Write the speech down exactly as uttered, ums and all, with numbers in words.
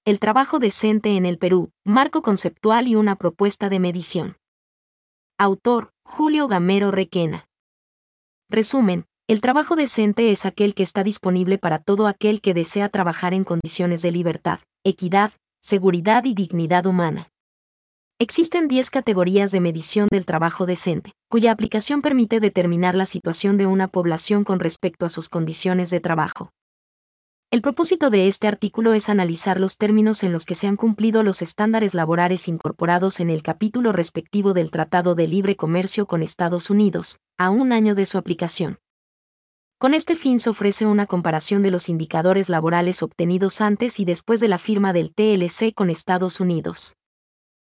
El trabajo decente en el Perú, marco conceptual y una propuesta de medición. Autor, Julio Gamero Requena. Resumen, el trabajo decente es aquel que está disponible para todo aquel que desea trabajar en condiciones de libertad, equidad, seguridad y dignidad humana. Existen diez categorías de medición del trabajo decente, cuya aplicación permite determinar la situación de una población con respecto a sus condiciones de trabajo. El propósito de este artículo es analizar los términos en los que se han cumplido los estándares laborales incorporados en el capítulo respectivo del Tratado de Libre Comercio con Estados Unidos, a un año de su aplicación. Con este fin se ofrece una comparación de los indicadores laborales obtenidos antes y después de la firma del T L C con Estados Unidos.